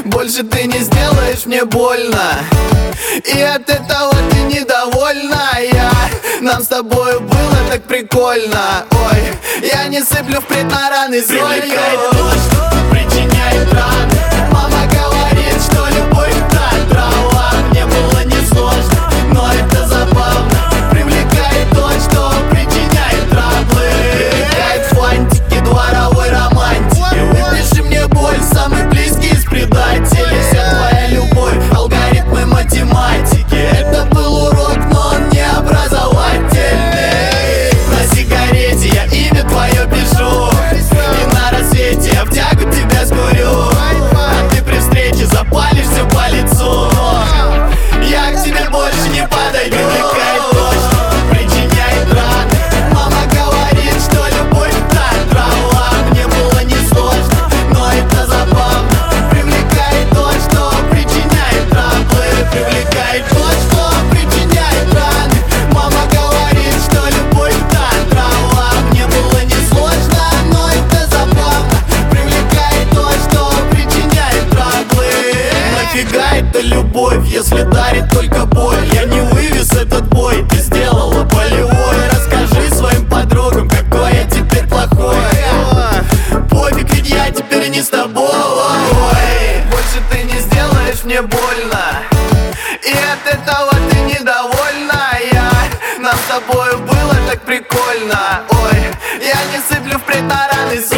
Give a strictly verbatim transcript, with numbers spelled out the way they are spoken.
больше ты не сделаешь мне больно, и от этого ты недовольна. Я, нам с тобою было так прикольно. Ой, я не сыплю впредь на раны солью. Привлекает то, что причиняет раны. Мама говорит, что любовь так трава. Мне было несложно, но это забавно. Привлекает то, что причиняет траблы. Привлекает фантики дворовой романтики. Выпиши мне боль, самый близкий из предателей. Вся твоя любовь, алгоритмы математики. Это был урок, но он не образовательный. На сигарете я имя твое пишу, И на рассвете я в тягу тебя скурю. а ты при встрече запалишь все по лицу. Я к тебе больше не подойду. Привлекает то, что причиняет раны. Мама говорит, что любовь так трава. Мне было несложно, но это забавно. Привлекает то, что причиняет траблы. Привлекает то, что причиняет раны. Мама говорит, что любовь так трава. Мне было несложно, но это забавно. Привлекает то, что причиняет траблы. Нафига это любовь, если дарит только боль? Я не вывез этот бой, ты сделала болевой. Расскажи своим подругам, какой я теперь плохой. Пофиг, ведь я теперь не с тобой. Больше ты не сделаешь мне больно, и от этого ты недовольна. Я, нам с тобою было так прикольно. Ой, я не сыплю впредь на раны солью.